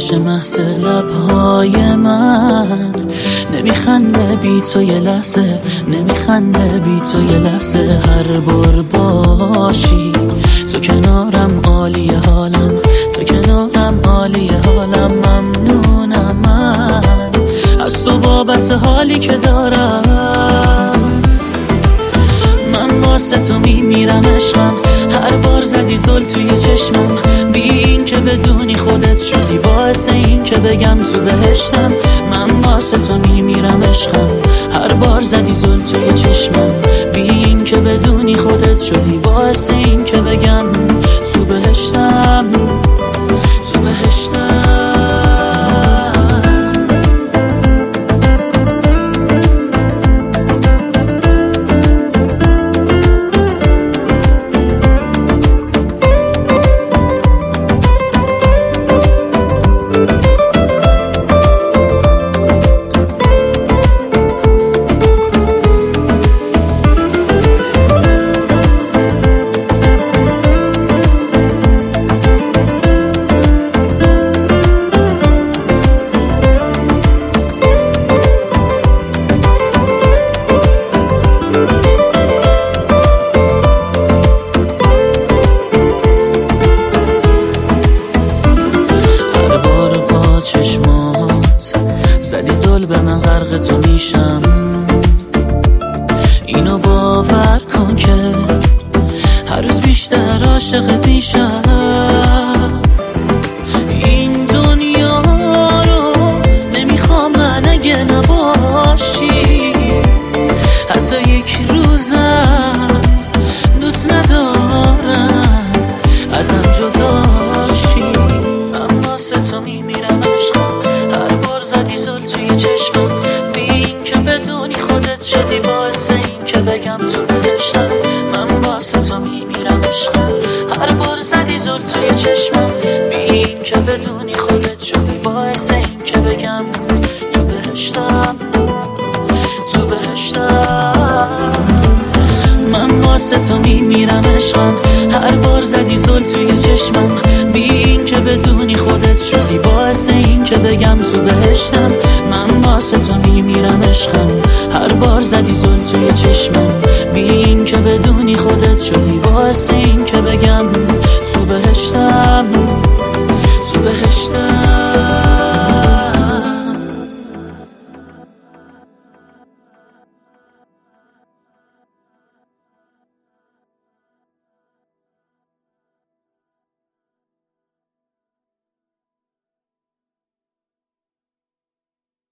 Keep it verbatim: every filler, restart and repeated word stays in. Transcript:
میشه محض لبهای من. نمیخنده بی تو یه لحظه، نمیخنده بی تو یه لحظه. هر بار باشی تو کنارم عالی حالم، تو کنارم عالی حالم. ممنونم من از تو بابت حالی که دارم. من واسه تو میمیرم عشقم، هر بار زدی زل توی چشمم. بی این که بدونی خودت شدی باعث این که بگم تو بهشتم. من واسه تو میمیرم عشقم، هر بار زدی زل توی چشمم. بی این که بدونی خودت شدی باعث این که بگم تو بهشتم، تو بهشتم. زدی زل به من غرق تو میشم، اینو باور کن که هر روز بیشتر عاشقت میشم. این دنیا رو نمیخوام من اگه نباشی، حتی یک روزم دوست ندارم ازم جداشی. من واسه تو میمیرم عشقم، هر بار زدی زل توی چشمم. بی این که بدونی خودت شدی باعث این که بگم تو بهشتم. من واسه تو میمیرم عشقم، هر بار زدی زل توی چشمم. بی این که بدونی خودت شدی باعث این که بگم تو بهشتم، تو بهشتم. من واسه تو میمیرم عشقم، هر بار زدی زل توی چشمم. بی این که بدونی خودت شدی باعث این که بگم تو بهشتم. من واسه تو میمیرم عشقم، هر بار زدی زل توی چشمم. بی این که بدونی خودت شدی باعث این که بگم تو بهشتم، تو بهشتم.